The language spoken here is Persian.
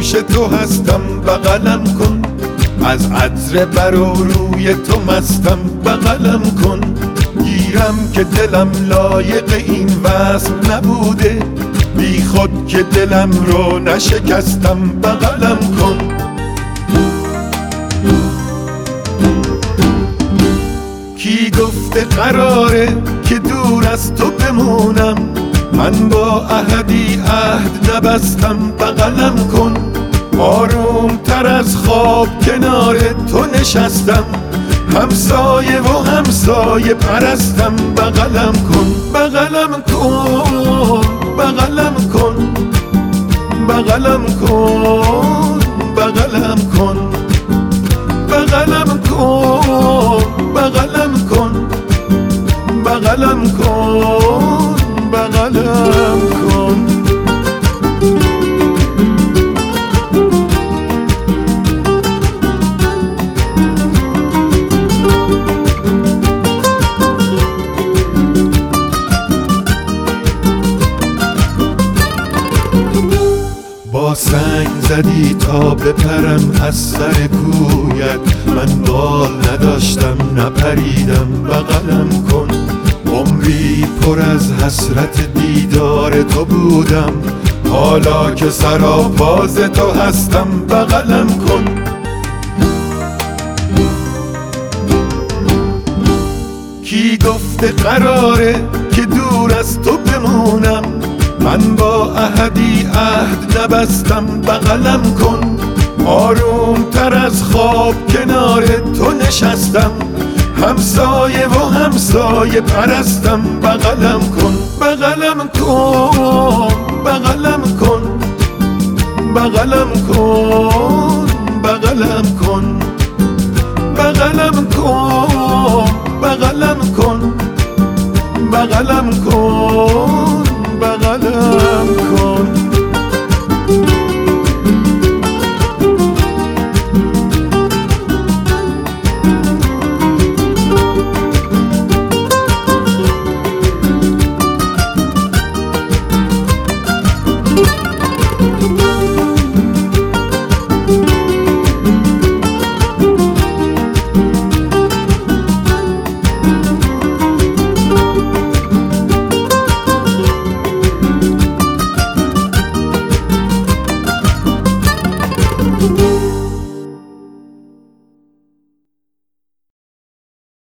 آغوش تو هستم بغلم کن، از عطر بر و روی تو مستم بغلم کن. گیرم که دلم لایق این وصل نبوده، بی خود که دلم رو نشکستم بغلم کن. کی گفته قراره که دور از تو بمونم، من با احدی عهد نبستم بغلم کن. آروم تر از خواب کنار تو نشستم، همسایه و همسایه پرستم بغلم کن. بغلم کن بغلم کن بغلم کن بغلم کن بغلم کن بغلم کن بغلم کن بغلم کن. با سنگ زدی تا بپرم از سر کویت، من بال نداشتم نپریدم بغلم کن. عمری پر از حسرت دیدار تو بودم، حالا که سراپاز تو هستم بغلم کن. کی گفته قراره که دور از تو بمونم، من با احدی عهد نبستم بغلم کن. آروم تر از خواب کنار تو نشستم، همسایه و همسایه پرستم بغلم کن. بغلم کن بغلم کن بغلم کن بغلم کن بغلم کن بغلم کن بغلم کن بغلم کن.